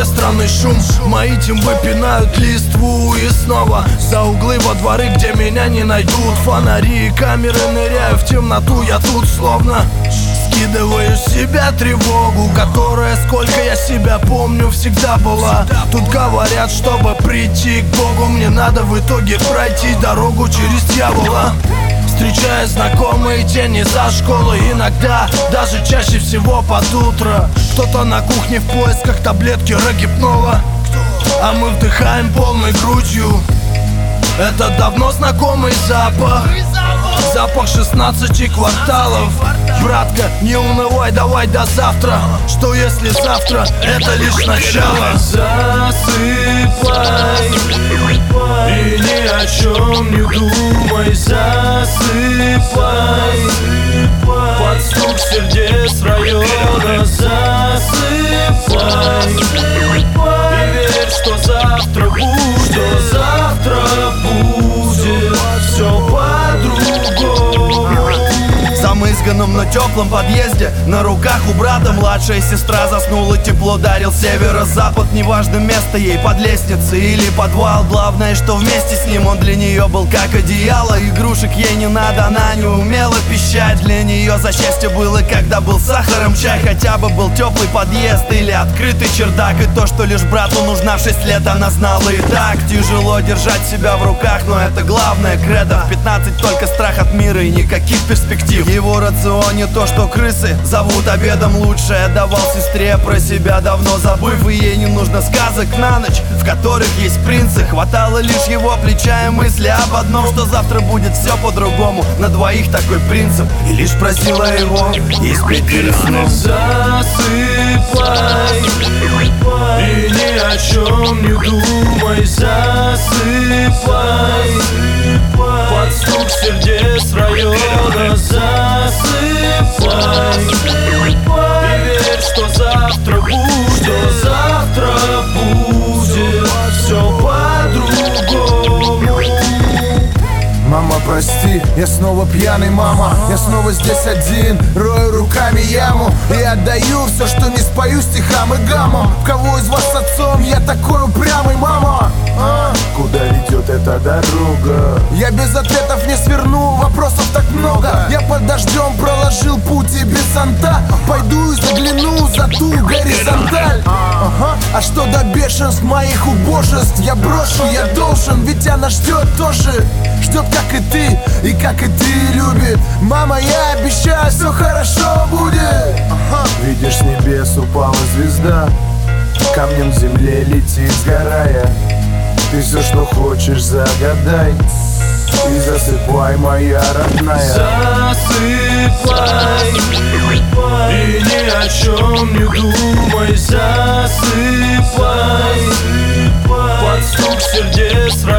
голове странный шум. Мои тимбы пинают листву и снова за углы во дворы, где меня не найдут. Фонари и камеры, ныряю в темноту. Я тут словно скидываю с себя тревогу, которая, сколько я себя помню, всегда была. Тут говорят, чтобы прийти к Богу, мне надо в итоге пройти дорогу через дьявола. Встречая знакомые тени за школой, иногда даже чаще всего под утро. Кто-то на кухне в поисках таблетки рогипнола, а мы вдыхаем полной грудью этот давно знакомый запах. Запах 16 кварталов. Братка, не унывай, давай до завтра. Что если завтра это лишь начало? Засыпай и ни о чем не думай. Засыпай под стук сердец района. Засыпай и верь, что завтра будет. Что завтра будет все по-другому. В замызганном, но теплом подъезде на руках у брата младшая сестра заснула. Тепло дарил северо-запад, неважно место ей, под лестницей или подвал. Главное, что вместе с ним он для нее был как одеяло. Игрушек ей не надо, она не умела пищать. Для нее за счастье было, когда был сахаром чай. Хотя бы был теплый подъезд или открытый чердак. И то, что лишь брату нужна в 6 лет, она знала и так. Тяжело держать себя в руках, но это главное кредо. В 15 только страх от мира и никаких перспектив. В его рационе то, что крысы зовут обедом. Лучшее давал сестре, про себя давно забыв. И ей не нужно сказок на ночь, в которых есть принцы. Хватало лишь его плеча и мысли об одном, что завтра будет все по-другому. На двоих такой принцип. И лишь просила его испить перед сном. Засыпай и ни о чем не думай. Засыпай под стук сердец района. Засыпай и верь, что завтра будет. Что завтра будет все по-другому. Мама, прости, я снова пьяный, мама. Я снова здесь один, рою руками яму и отдаю все, что не спою стихам и гаммам. В кого из вас отцом я такой упрямый, мама? Куда ведет эта дорога? Я без ответов не сверну, вопросов так много. Я под дождем проложил путь и без зонта пойду и загляну за ту горизонталь. А что до бешенств моих убожеств я брошу, я должен, ведь она ждет тоже. Ждет, как и ты любит. Мама, я обещаю, все хорошо будет. Видишь, с небес упала звезда, камнем к земле летит, сгорая. Ты все, что хочешь, загадай и засыпай, моя родная. Засыпай и ни о чем не думай. Засыпай под стук сердец